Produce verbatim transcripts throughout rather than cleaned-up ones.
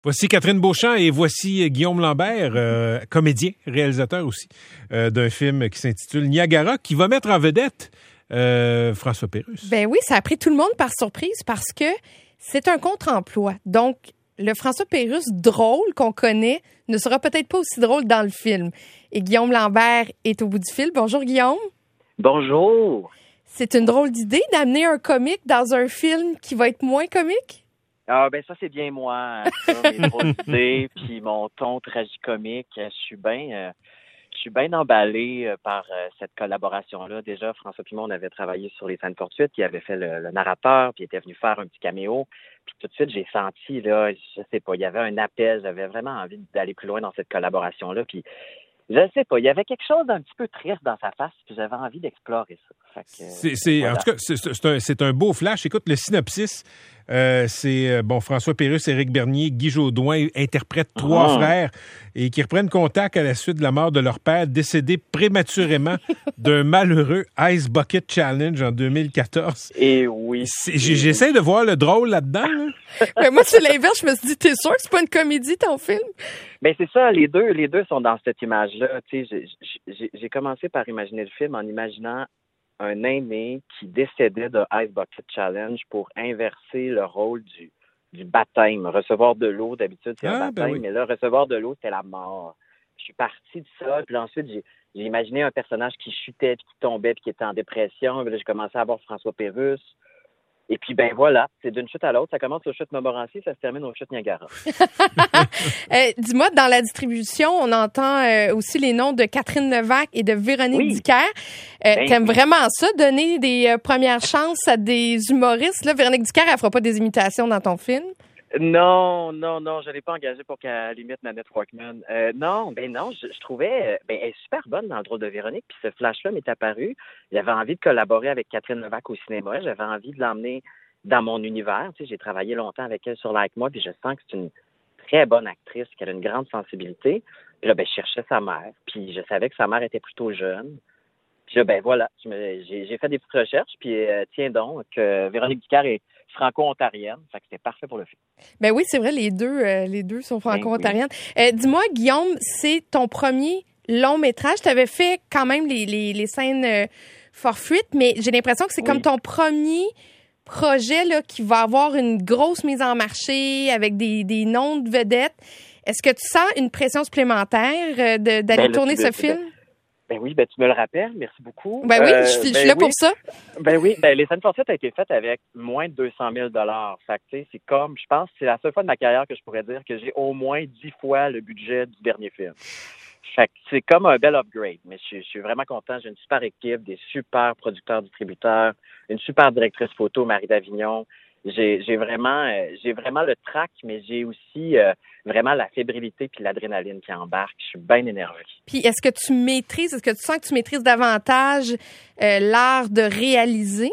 Voici Catherine Beauchamp et voici Guillaume Lambert, euh, comédien, réalisateur aussi, euh, d'un film qui s'intitule Niagara, qui va mettre en vedette euh, François Pérusse. Ben oui, ça a pris tout le monde par surprise parce que c'est un contre-emploi. Donc, le François Pérusse drôle qu'on connaît ne sera peut-être pas aussi drôle dans le film. Et Guillaume Lambert est au bout du fil. Bonjour, Guillaume. Bonjour. C'est une drôle d'idée d'amener un comique dans un film qui va être moins comique? Ah ben ça c'est bien moi, ça, mes drôles d'idées, puis mon ton tragicomique. Je suis bien, euh, je suis bien emballé euh, par euh, cette collaboration-là. Déjà, François Pimon, on avait travaillé sur Les scènes fortuites, qui avait fait le, le narrateur, puis il était venu faire un petit caméo. Puis tout de suite, j'ai senti là, je sais pas, il y avait un appel. J'avais vraiment envie d'aller plus loin dans cette collaboration-là. Puis je sais pas, il y avait quelque chose d'un petit peu triste dans sa face, puis j'avais envie d'explorer ça. Fait que, c'est, c'est, voilà. En tout cas, c'est, c'est, un, c'est un beau flash. Écoute, le synopsis, euh, c'est bon, François Pérusse, Éric Bernier, Guy Jodoin interprètent trois ah. frères et qui reprennent contact à la suite de la mort de leur père, décédé prématurément d'un malheureux Ice Bucket Challenge en deux mille quatorze. Et oui. C'est, j'essaie de voir le drôle là-dedans. Là. Mais moi, c'est l'inverse. Je me suis dit, t'es sûr que c'est pas une comédie, ton film? Ben c'est ça, les deux, les deux sont dans cette image-là. Tu sais, j'ai, j'ai, j'ai commencé par imaginer le film en imaginant un aîné qui décédait de Ice Bucket Challenge pour inverser le rôle du, du baptême. Recevoir de l'eau, d'habitude, c'est ah, un baptême, ben oui. Mais là, recevoir de l'eau, c'était la mort. Je suis parti de ça, puis ensuite, j'ai, j'ai imaginé un personnage qui chutait, puis qui tombait, puis qui était en dépression. Puis là, j'ai commencé à voir François Pérusse. Et puis, ben voilà, c'est d'une chute à l'autre. Ça commence aux chutes Montmorency, ça se termine aux chutes Niagara. euh, dis-moi, dans la distribution, on entend euh, aussi les noms de Catherine Levac et de Véronique oui. Dicker. Euh, ben, t'aimes oui. vraiment ça, donner des euh, premières chances à des humoristes? Là, Véronique Dicker, elle fera pas des imitations dans ton film? Non, non, non, je l'ai pas engagée pour qu'elle imite Nanette Walkman. Euh, non, ben non, je, je trouvais, ben elle est super bonne dans le rôle de Véronique, puis ce flash-là m'est apparu. J'avais envie de collaborer avec Catherine Levac au cinéma, j'avais envie de l'emmener dans mon univers. Tu sais, j'ai travaillé longtemps avec elle sur Like Moi, puis je sens que c'est une très bonne actrice, qu'elle a une grande sensibilité. Puis là, ben je cherchais sa mère, puis je savais que sa mère était plutôt jeune. Puis là, ben voilà, je me, j'ai, j'ai fait des petites recherches, puis euh, tiens donc, euh, Véronique Dicker est franco-ontarienne, fait que c'était parfait pour le film. Ben oui, c'est vrai, les deux, euh, les deux sont franco-ontariennes. Ben oui. euh, dis-moi, Guillaume, c'est ton premier long métrage. Tu avais fait quand même les, les, les scènes euh, fortuites, mais j'ai l'impression que c'est oui. comme ton premier projet là, qui va avoir une grosse mise en marché avec des, des noms de vedettes. Est-ce que tu sens une pression supplémentaire euh, de, d'aller ben, tourner ce film? Ben oui, ben tu me le rappelles, merci beaucoup. Ben oui, euh, je suis ben là oui. pour ça. Ben oui, ben les scènes fortuites ont été faites avec moins de deux cent mille dollars. Fait que tu sais, c'est comme, je pense, c'est la seule fois de ma carrière que je pourrais dire que j'ai au moins dix fois le budget du dernier film. Fait que c'est comme un bel upgrade. Mais je, je suis vraiment content. J'ai une super équipe, des super producteurs, distributeurs, une super directrice photo, Marie Davignon. J'ai, j'ai vraiment, euh, j'ai vraiment le trac, mais j'ai aussi euh, vraiment la fébrilité puis l'adrénaline qui embarque. Je suis bien énervé. Puis est-ce que tu maîtrises, est-ce que tu sens que tu maîtrises davantage euh, l'art de réaliser?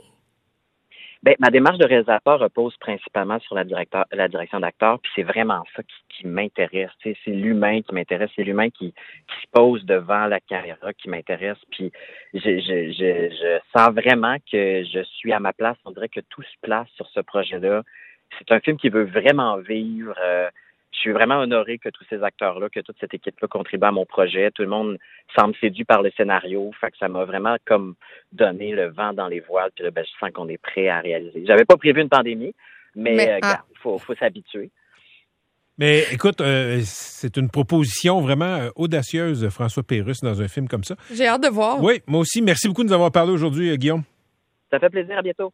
Ben, ma démarche de réalisateur repose principalement sur la, directeur, la direction d'acteur, puis c'est vraiment ça qui, qui m'intéresse. Tu sais, c'est l'humain qui m'intéresse, c'est l'humain qui, qui se pose devant la caméra qui m'intéresse. Puis je, je, je, je sens vraiment que je suis à ma place. On dirait que tout se place sur ce projet-là. C'est un film qui veut vraiment vivre. Euh, je suis vraiment honoré que tous ces acteurs-là, que toute cette équipe-là contribue à mon projet. Tout le monde semble séduit par le scénario. Fait que ça m'a vraiment comme donné le vent dans les voiles. Puis là, ben, je sens qu'on est prêt à réaliser. J'avais pas prévu une pandémie, mais, mais euh, ah. regarde, faut, faut s'habituer. Mais écoute, euh, c'est une proposition vraiment euh, audacieuse de François Pérusse dans un film comme ça. J'ai hâte de voir. Oui, moi aussi. Merci beaucoup de nous avoir parlé aujourd'hui, Guillaume. Ça fait plaisir. À bientôt.